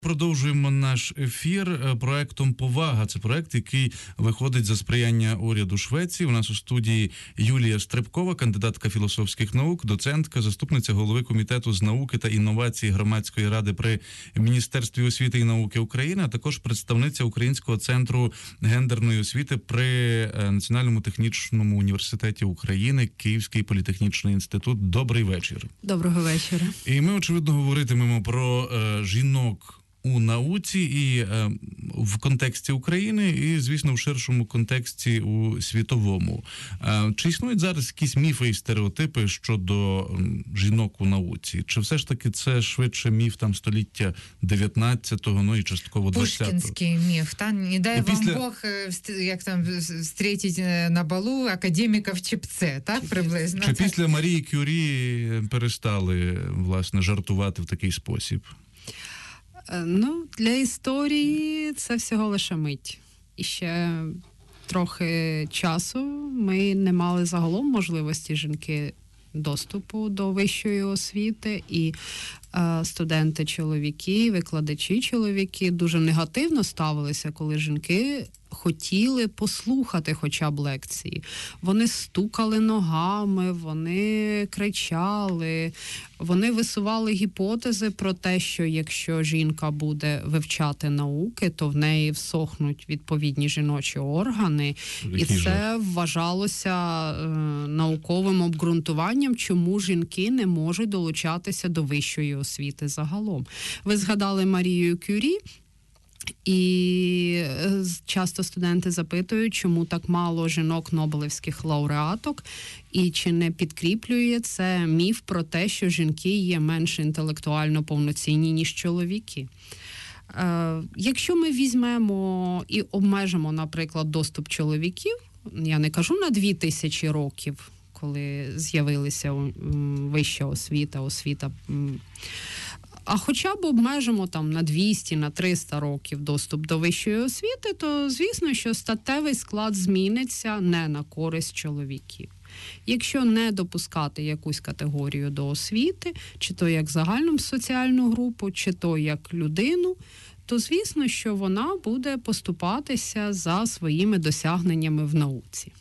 Продовжуємо наш ефір проектом «Повага». Це проект, який виходить за сприяння уряду Швеції. У нас у студії Юлія Стрибкова, кандидатка філософських наук, доцентка, заступниця голови Комітету з науки та інновацій Громадської ради при Міністерстві освіти і науки України, а також представниця Українського центру гендерної освіти при Національному технічному університеті України, Київський політехнічний інститут. Добрий вечір. Доброго вечора. І ми, очевидно, говоритимемо про жінок у науці і в контексті України, і, звісно, в ширшому контексті у світовому. Чи існують зараз якісь міфи і стереотипи щодо жінок у науці? Чи все ж таки це швидше міф там століття 19-го, ну і частково 20-го? Пушкінський міф, та? Не дай вам Бог, як там, зустріти на балу академіка в чепце, так, приблизно? Чи після Марії Кюрі перестали, власне, жартувати в такий спосіб? Ну, для історії це всього лише мить. І ще трохи часу ми не мали загалом можливості жінки доступу до вищої освіти, і студенти-чоловіки, викладачі-чоловіки дуже негативно ставилися, коли жінки хотіли послухати хоча б лекції. Вони стукали ногами, вони кричали, вони висували гіпотези про те, що якщо жінка буде вивчати науки, то в неї всохнуть відповідні жіночі органи. І це вважалося науковим обґрунтуванням, чому жінки не можуть долучатися до вищої освіти загалом. Ви згадали Марію Кюрі. І часто студенти запитують, чому так мало жінок-нобелівських лауреаток, і чи не підкріплює це міф про те, що жінки є менш інтелектуально повноцінні, ніж чоловіки. Якщо ми візьмемо і обмежимо, наприклад, доступ чоловіків, я не кажу на 2000 років, коли з'явилася вища освіта, а хоча б обмежимо там на 200, на 300 років доступ до вищої освіти, то, звісно, що статевий склад зміниться не на користь чоловіків. Якщо не допускати якусь категорію до освіти, чи то як загальну соціальну групу, чи то як людину, то, звісно, що вона буде поступатися за своїми досягненнями в науці.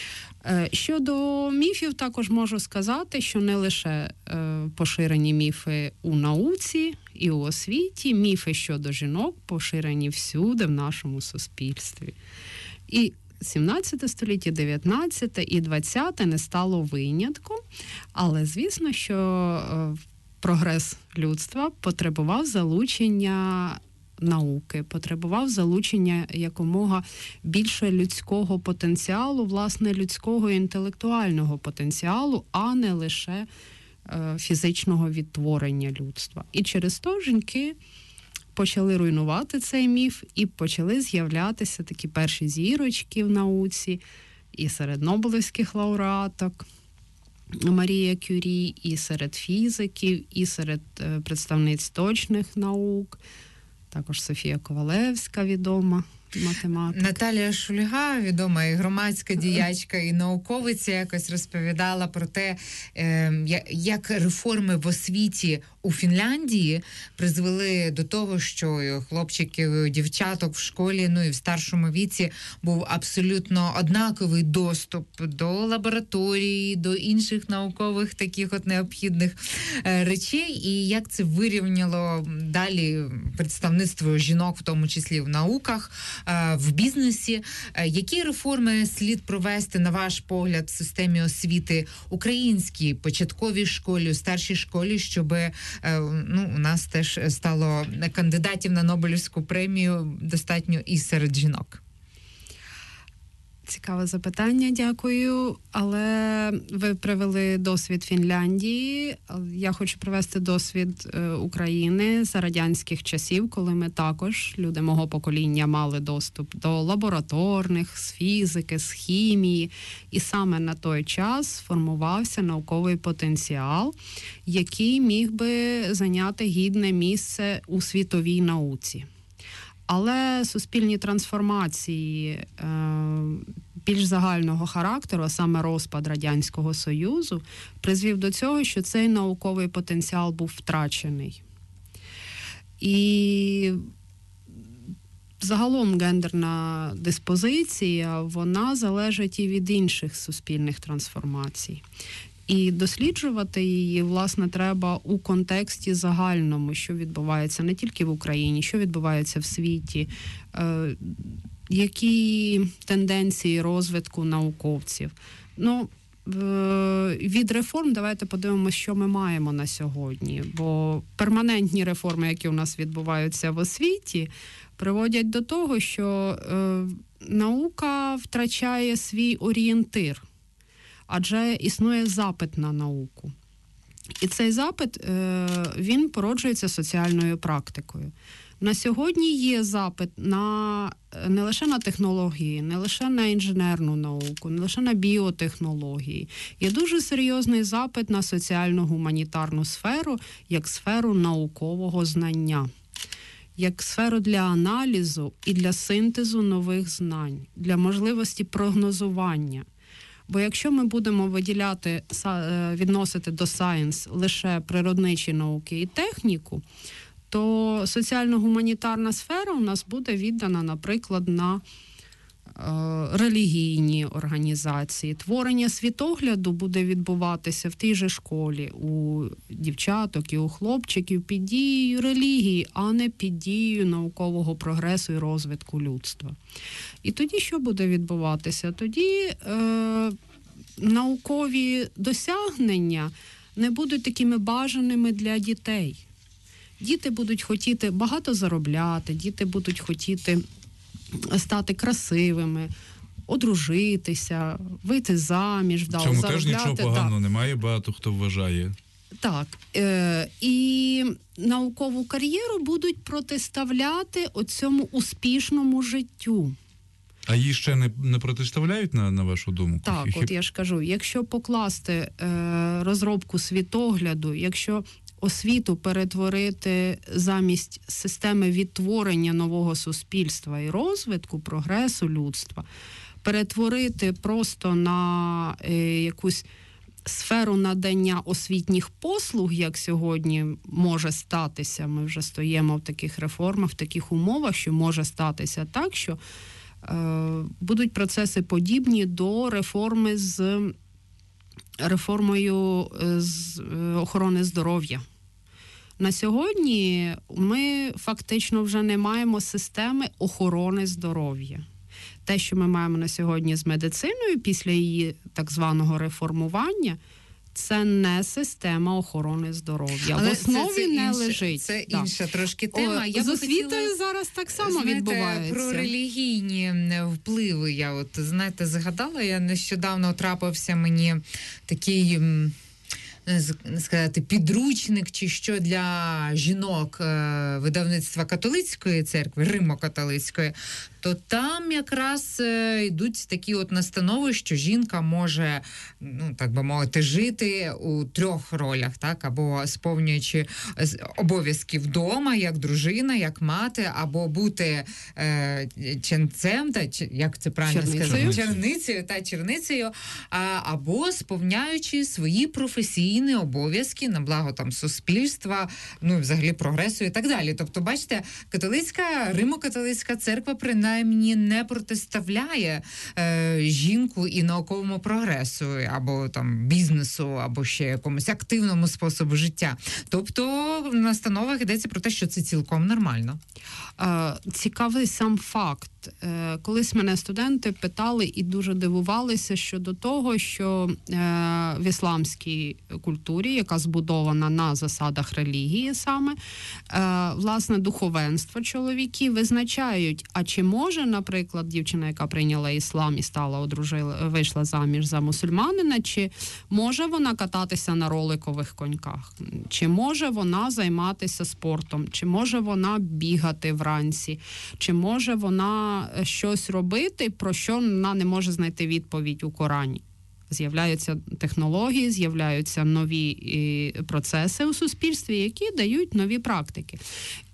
Щодо міфів, також можу сказати, що не лише поширені міфи у науці і у освіті, міфи щодо жінок поширені всюди в нашому суспільстві. І 17 століття, 19 і 20 не стало винятком, але, звісно, що прогрес людства потребував залучення науки, потребував залучення якомога більше людського потенціалу, власне, людського інтелектуального потенціалу, а не лише фізичного відтворення людства. І через то жінки почали руйнувати цей міф і почали з'являтися такі перші зірочки в науці і серед нобелівських лауреаток, Марія Кюрі, і серед фізиків, і серед представниць точних наук. Також Софія Ковалевська, відома математик. Наталія Шульга, відома і громадська діячка, і науковиця, якось розповідала про те, як реформи в освіті у Фінляндії призвели до того, що хлопчиків, дівчаток в школі, ну і в старшому віці був абсолютно однаковий доступ до лабораторії, до інших наукових таких от необхідних речей, і як це вирівняло далі представництво жінок, в тому числі в науках, в бізнесі. Які реформи слід провести, на ваш погляд, в системі освіти українській, початковій школі, старшій школі, щоб у нас теж стало кандидатів на Нобелівську премію достатньо і серед жінок? Цікаве запитання, дякую. Але ви привели досвід Фінляндії. Я хочу привести досвід України за радянських часів, коли ми також, люди мого покоління, мали доступ до лабораторних, з фізики, з хімії. І саме на той час сформувався науковий потенціал, який міг би зайняти гідне місце у світовій науці. Але суспільні трансформації більш загального характеру, а саме розпад Радянського Союзу, призвів до цього, що цей науковий потенціал був втрачений. І загалом гендерна диспозиція, вона залежить і від інших суспільних трансформацій. І досліджувати її, власне, треба у контексті загальному, що відбувається не тільки в Україні, що відбувається в світі, які тенденції розвитку науковців. Від реформ давайте подивимося, що ми маємо на сьогодні. Бо перманентні реформи, які у нас відбуваються в освіті, приводять до того, що наука втрачає свій орієнтир, адже існує запит на науку. І цей запит, він породжується соціальною практикою. На сьогодні є запит не лише на технології, не лише на інженерну науку, не лише на біотехнології. Є дуже серйозний запит на соціально-гуманітарну сферу, як сферу наукового знання, як сферу для аналізу і для синтезу нових знань, для можливості прогнозування. Бо якщо ми будемо відносити до сайенс лише природничі науки і техніку, то соціально-гуманітарна сфера у нас буде віддана, наприклад, на релігійні організації. Творення світогляду буде відбуватися в тій же школі у дівчаток і у хлопчиків під дією релігії, а не під дією наукового прогресу і розвитку людства. І тоді що буде відбуватися? Тоді наукові досягнення не будуть такими бажаними для дітей. Діти будуть хотіти багато заробляти, діти будуть хотіти стати красивими, одружитися, вийти заміж, вдало, заробляти. В цьому теж нічого поганого немає, багато хто вважає. Так. І наукову кар'єру будуть протиставляти оцьому успішному життю. А її ще не протиставляють, на вашу думку? Так, от я ж кажу, якщо покласти розробку світогляду, якщо освіту перетворити замість системи відтворення нового суспільства і розвитку, прогресу людства, перетворити просто на якусь сферу надання освітніх послуг, як сьогодні може статися, ми вже стоїмо в таких реформах, в таких умовах, що може статися так, що будуть процеси подібні до реформою з охорони здоров'я. На сьогодні ми фактично вже не маємо системи охорони здоров'я. Те, що ми маємо на сьогодні з медициною після її так званого реформування, це не система охорони здоров'я. Але в основі це не інше, лежить. Це інша трошки тема. З освітою зараз так само відбувається. Про релігійні впливи я згадала. Я нещодавно трапився мені такий, не сказати, підручник чи що для жінок видавництва католицької церкви, Римо-католицької, то там якраз йдуть такі настанови, що жінка може, так би мовити, жити у 3 ролях, так, або сповнюючи обов'язки вдома, як дружина, як мати, або бути ченцем, як це правильно сказати, черницею, або сповняючи свої професійні обов'язки на благо там суспільства, взагалі прогресу і так далі. Тобто, бачите, Римо-католицька церква принаймні не протиставляє жінку і науковому прогресу, або там бізнесу, або ще якомусь активному способу життя. Тобто в настановах йдеться про те, що це цілком нормально. Цікавий сам факт. Колись мене студенти питали і дуже дивувалися щодо того, що в ісламській культурі, яка збудована на засадах релігії саме, власне, духовенство чоловіки визначають, а чи може, наприклад, дівчина, яка прийняла іслам і вийшла заміж за мусульманина, чи може вона кататися на роликових коньках, чи може вона займатися спортом, чи може вона бігати вранці, чи може вона щось робити, про що вона не може знайти відповідь у Корані. З'являються технології, з'являються нові процеси у суспільстві, які дають нові практики.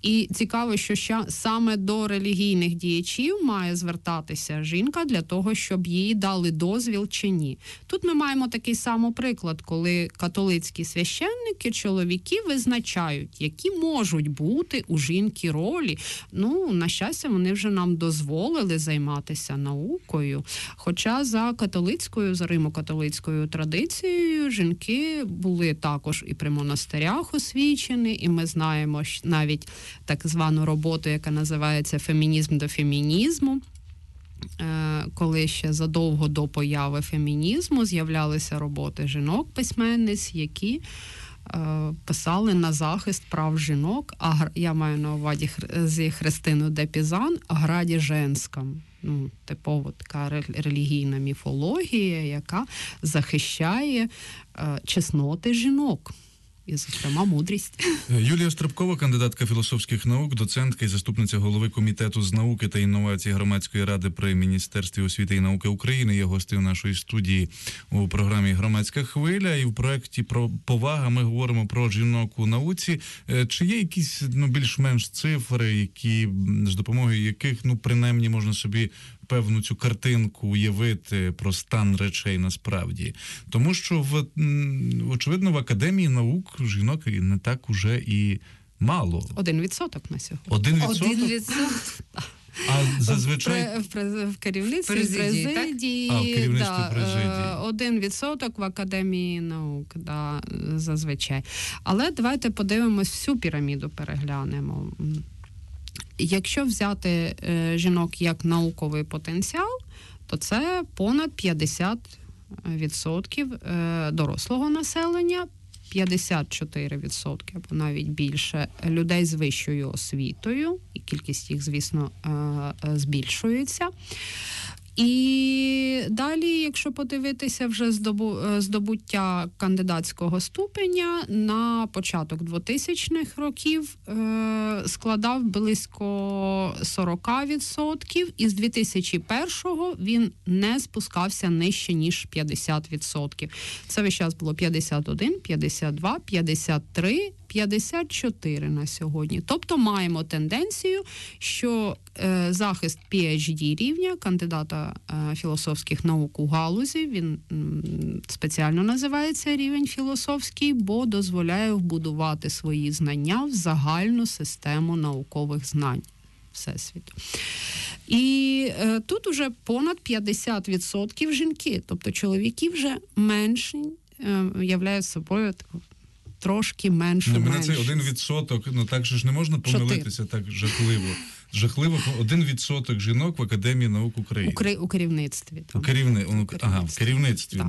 І цікаво, що саме до релігійних діячів має звертатися жінка для того, щоб їй дали дозвіл чи ні. Тут ми маємо такий самий приклад, коли католицькі священники, чоловіки визначають, які можуть бути у жінки ролі. Ну, на щастя, вони вже нам дозволили займатися наукою. Хоча за римо-католицькою традицією жінки були також і при монастирях освічені, і ми знаємо навіть так звану роботу, яка називається «Фемінізм до фемінізму», коли ще задовго до появи фемінізму з'являлися роботи жінок-письменниць, які писали на захист прав жінок, я маю на увазі зі Христину де Пізан, о граді женському. Ну, типово така релігійна міфологія, яка захищає чесноти жінок. І, зокрема, мудрість. Юлія Стрибкова, кандидатка філософських наук, доцентка і заступниця голови Комітету з науки та інновацій Громадської ради при Міністерстві освіти і науки України, є гостею нашої студії у програмі «Громадська хвиля». І в проєкті «Про повага» ми говоримо про жінок у науці. Чи є якісь більш-менш цифри, з допомогою яких, принаймні, можна собі певну цю картинку уявити про стан речей насправді? Тому що, очевидно, в Академії наук жінок не так уже і мало. 1% на сьогодні. 1%? А зазвичай... В керівництві президії, президії, в керівництві президії. 1% в Академії наук, зазвичай. Але давайте подивимось всю піраміду, переглянемо. Якщо взяти жінок як науковий потенціал, то це понад 50% дорослого населення, 54% або навіть більше людей з вищою освітою, і кількість їх, звісно, збільшується. І далі, якщо подивитися вже здобуття кандидатського ступеня, на початок 2000-х років складав близько 40%, і з 2001-го він не спускався нижче, ніж 50%. Це весь час було 51, 52, 53, 54 на сьогодні. Тобто маємо тенденцію, що захист PhD рівня, кандидата філософських наук у галузі, він спеціально називається рівень філософський, бо дозволяє вбудувати свої знання в загальну систему наукових знань Всесвіту. І тут уже понад 50% жінки, тобто чоловіки вже менші, являють собою таку трошки меншу мене цей 1%, так же ж не можна помилитися так жахливо. Жахливо 1% жінок в Академії наук України. У керівництві. В керівництві.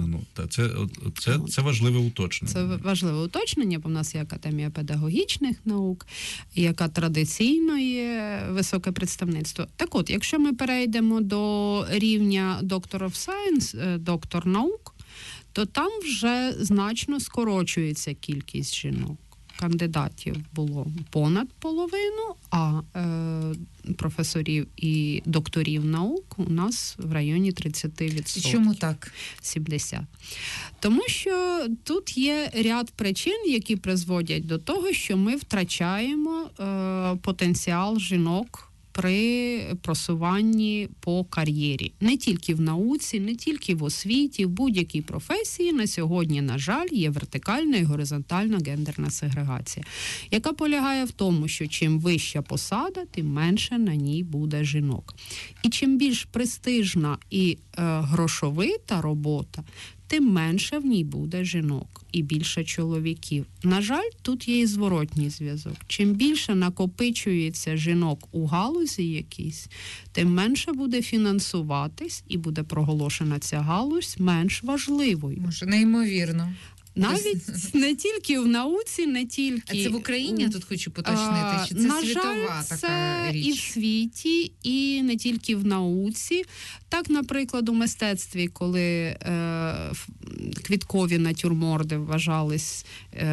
Це важливе уточнення. Це важливе уточнення, бо в нас є Академія педагогічних наук, яка традиційно є високе представництво. Так от, якщо ми перейдемо до рівня Doctor of Science, доктор наук, то там вже значно скорочується кількість жінок. Кандидатів було понад половину, а професорів і докторів наук у нас в районі 30%. Чому так? 70%. Тому що тут є ряд причин, які призводять до того, що ми втрачаємо потенціал жінок при просуванні по кар'єрі. Не тільки в науці, не тільки в освіті, в будь-якій професії на сьогодні, на жаль, є вертикальна і горизонтальна гендерна сегрегація, яка полягає в тому, що чим вища посада, тим менше на ній буде жінок. І чим більш престижна і грошовита робота, тим менше в ній буде жінок і більше чоловіків. На жаль, тут є і зворотній зв'язок. Чим більше накопичується жінок у галузі якійсь, тим менше буде фінансуватись і буде проголошена ця галузь менш важливою. Може, неймовірно. Навіть не тільки в науці, не тільки... А це в Україні, я тут хочу поточнити, чи це на світова жаль, така це річ? і в світі, і не тільки в науці. Так, наприклад, у мистецтві, коли квіткові натюрморти вважались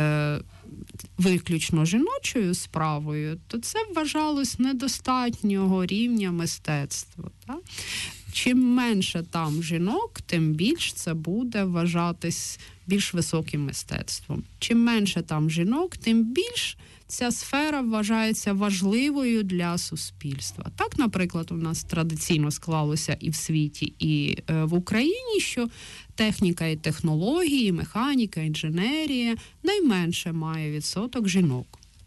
виключно жіночою справою, то це вважалось недостатнього рівня мистецтва. Так? Чим менше там жінок, тим більш це буде вважатись більш високим мистецтвом. Чим менше там жінок, тим більш ця сфера вважається важливою для суспільства. Так, наприклад, у нас традиційно склалося і в світі, і в Україні, що техніка і технології, механіка, інженерія найменше має відсоток жінок.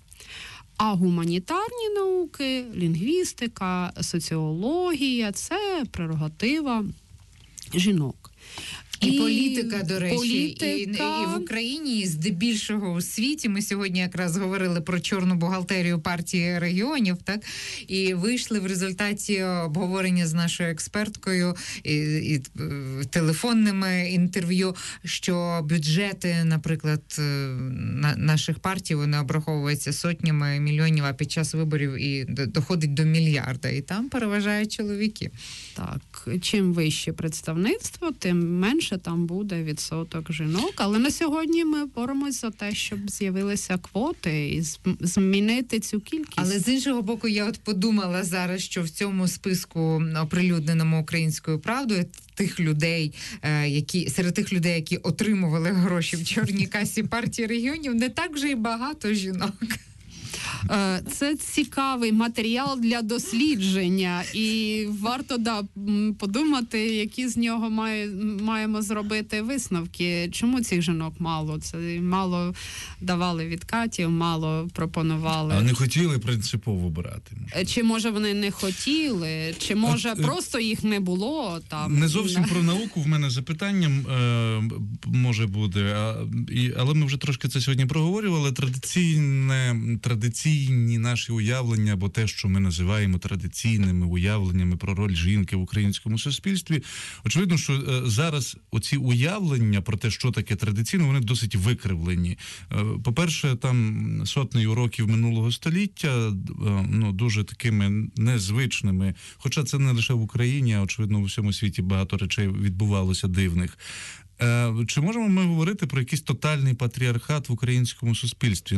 А гуманітарні науки, лінгвістика, соціологія – це прерогатива жінок. І політика, до речі, і в Україні, і здебільшого у світі. Ми сьогодні якраз говорили про чорну бухгалтерію партії регіонів, так? І вийшли в результаті обговорення з нашою експерткою і телефонними інтерв'ю, що бюджети, наприклад, наших партій, вони обраховуються сотнями мільйонів, а під час виборів і доходить до мільярда. І там переважають чоловіки. Так, чим вище представництво, тим менше там буде відсоток жінок. Але на сьогодні ми боремось за те, щоб з'явилися квоти і змінити цю кількість. Але з іншого боку, я от подумала зараз, що в цьому списку, оприлюдненому Українською правдою, тих людей, серед тих людей, які отримували гроші в чорній касі партії регіонів, не так вже й багато жінок. Це цікавий матеріал для дослідження, і варто подумати, які з нього маємо зробити висновки. Чому цих жінок мало? Це мало давали відкатів, мало пропонували. А не хотіли принципово брати? Чи може вони не хотіли, чи може просто їх не було там? Не зовсім про науку в мене запитання може буде, але ми вже трошки це сьогодні проговорювали. Традиційні наші уявлення, або те, що ми називаємо традиційними уявленнями про роль жінки в українському суспільстві. Очевидно, що зараз оці уявлення про те, що таке традиційно, вони досить викривлені. По-перше, там сотнею років минулого століття, дуже такими незвичними, хоча це не лише в Україні, а очевидно у всьому світі багато речей відбувалося дивних. Чи можемо ми говорити про якийсь тотальний патріархат в українському суспільстві?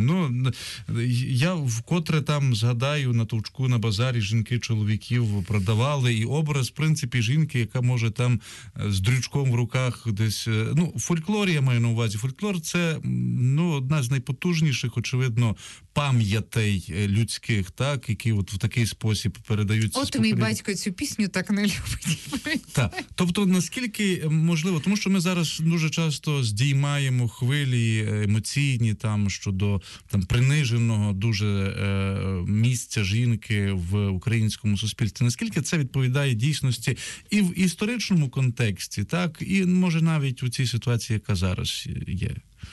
Я вкотре там згадаю, на Товчку, на базарі жінки чоловіків продавали, і образ, в принципі, жінки, яка може там з дрючком в руках десь... в фольклорі я маю на увазі. Фольклор – це, одна з найпотужніших, очевидно, пам'ятей людських, так, які от в такий спосіб передаються. От мій батько цю пісню так не любить. Так. Тобто, наскільки можливо, тому що ми зараз дуже часто здіймаємо хвилі емоційні там щодо приниженого дуже місця жінки в українському суспільстві. Наскільки це відповідає дійсності і в історичному контексті, так, і може навіть у цій ситуації, яка зараз є?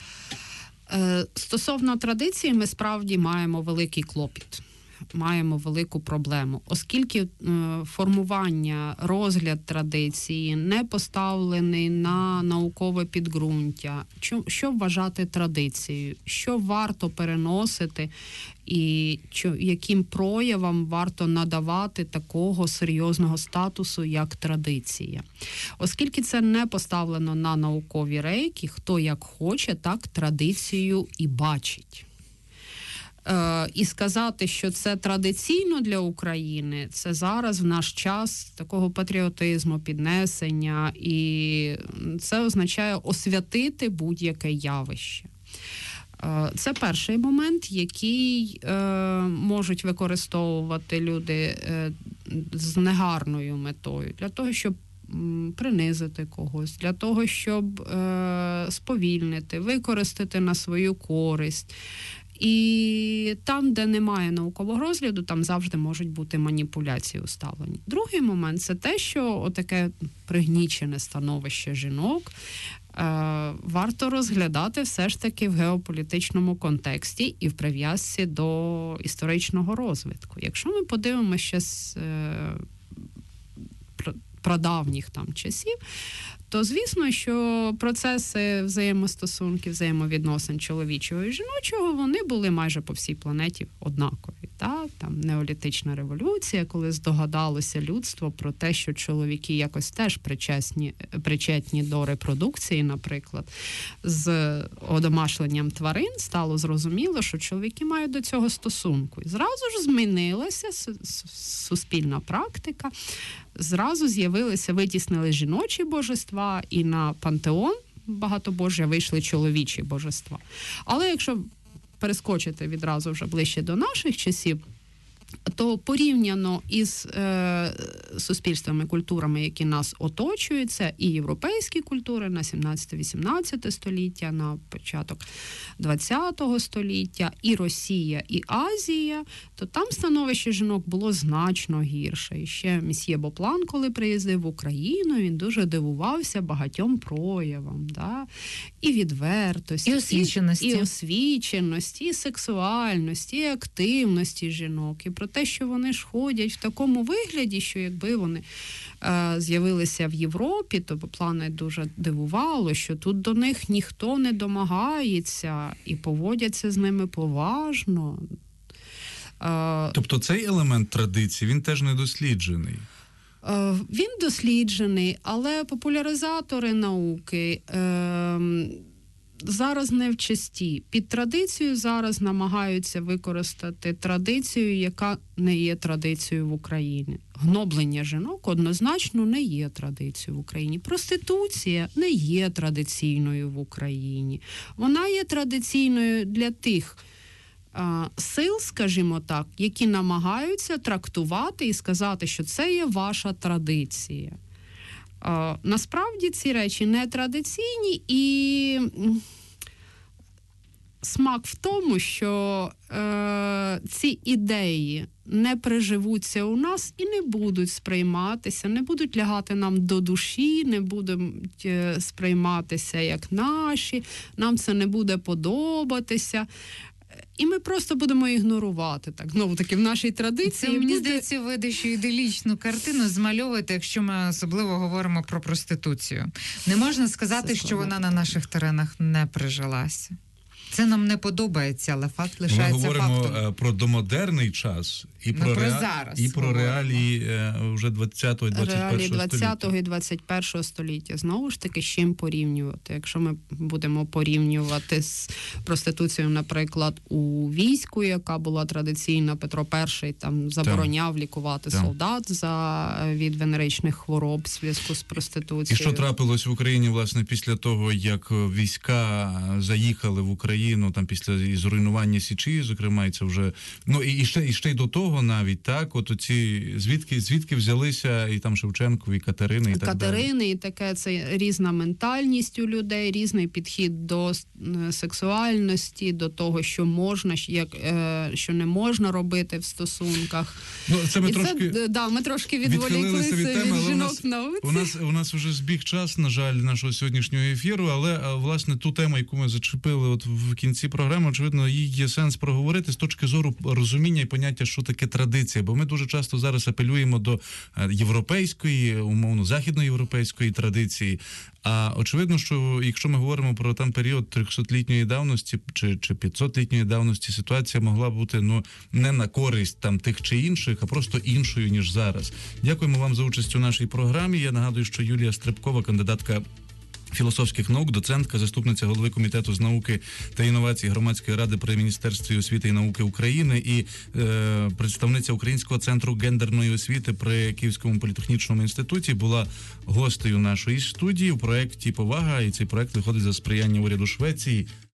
Стосовно традиції, ми справді маємо великий клопіт. Маємо велику проблему, оскільки формування, розгляд традиції не поставлений на наукове підґрунтя. Що вважати традицією? Що варто переносити і яким проявам варто надавати такого серйозного статусу, як традиція? Оскільки це не поставлено на наукові рейки, хто як хоче, так традицію і бачить. І сказати, що це традиційно для України, це зараз в наш час такого патріотизму, піднесення, і це означає освятити будь-яке явище. Це перший момент, який можуть використовувати люди з негарною метою, для того, щоб принизити когось, для того, щоб сповільнити, використати на свою користь. І там, де немає наукового розгляду, там завжди можуть бути маніпуляції уставлені. Другий момент – це те, що отаке пригнічене становище жінок варто розглядати все ж таки в геополітичному контексті і в прив'язці до історичного розвитку. Якщо ми подивимося ще з прадавніх там часів, то звісно, що процеси взаємостосунків, взаємовідносин чоловічого і жіночого, вони були майже по всій планеті однакові. Там неолітична революція, коли здогадалося людство про те, що чоловіки якось теж причетні до репродукції, наприклад, з одомашленням тварин, стало зрозуміло, що чоловіки мають до цього стосунку. І зразу ж змінилася суспільна практика, зразу витіснили жіночі божества, і на пантеон багатобожжя вийшли чоловічі божества. Але якщо перескочити відразу вже ближче до наших часів, то порівняно із суспільствами, культурами, які нас оточують, це і європейські культури на 17-18 століття, на початок 20-го століття, і Росія, і Азія, то там становище жінок було значно гірше. І ще месьє Боплан, коли приїздив в Україну, він дуже дивувався багатьом проявам, да? І відвертості, І освіченості, і сексуальності, і активності жінок, і про те, що вони ж ходять в такому вигляді, що якби вони з'явилися в Європі, то Боплана дуже дивувало, що тут до них ніхто не домагається і поводяться з ними поважно. Тобто цей елемент традиції, він теж не досліджений? Він досліджений, але популяризатори науки зараз не в часті. Під традицію зараз намагаються використати традицію, яка не є традицією в Україні. Гноблення жінок однозначно не є традицією в Україні. Проституція не є традиційною в Україні. Вона є традиційною для тих сил, скажімо так, які намагаються трактувати і сказати, що це є ваша традиція. Насправді ці речі не традиційні, і смак в тому, що ці ідеї не приживуться у нас і не будуть сприйматися, не будуть лягати нам до душі, не будуть сприйматися як наші, нам це не буде подобатися. І ми просто будемо ігнорувати, так, знову-таки, в нашій традиції. Це, мені здається, ви дещо іделічну картину змальовуєте, якщо ми особливо говоримо про проституцію. Не можна сказати, що вона на наших теренах не прижилася. Це нам не подобається, але факт лишається фактом. Ми говоримо про домодерний час і про зараз і про реалії вже 20-го і 21-го і 21-го століття. Знову ж таки, з чим порівнювати? Якщо ми будемо порівнювати з проституцією, наприклад, у війську, яка була традиційна, Петро І там забороняв лікувати солдат від венеричних хвороб в зв'язку з проституцією. І що трапилось в Україні, власне, після того, як війська заїхали в Україну, там після зруйнування Січі, зокрема, і це вже, ну і ще й до того навіть, так, от оці, звідки взялися і там Шевченко, і Катерини, і так далі. Катерини, і таке, це різна ментальність у людей, різний підхід до сексуальності, до того, що можна, що не можна робити в стосунках. Ну, це ми трошки відволіклися від жінок в науці. У нас вже збіг час, на жаль, нашого сьогоднішнього ефіру, але, власне, ту тему, яку ми зачепили от в кінці програми, очевидно, їй є сенс проговорити з точки зору розуміння і поняття, що таке традиція. Бо ми дуже часто зараз апелюємо до європейської, умовно, західноєвропейської традиції. А очевидно, що якщо ми говоримо про там період 300-літньої давності чи 500-літньої давності, ситуація могла бути, ну, не на користь там тих чи інших, а просто іншою, ніж зараз. Дякуємо вам за участь у нашій програмі. Я нагадую, що Юлія Стрибкова, кандидатка філософських наук, доцентка, заступниця голови Комітету з науки та інновацій Громадської ради при Міністерстві освіти і науки України і представниця Українського центру гендерної освіти при Київському політехнічному інституті, була гостею нашої студії у проєкті «Повага», і цей проєкт виходить за сприяння уряду Швеції.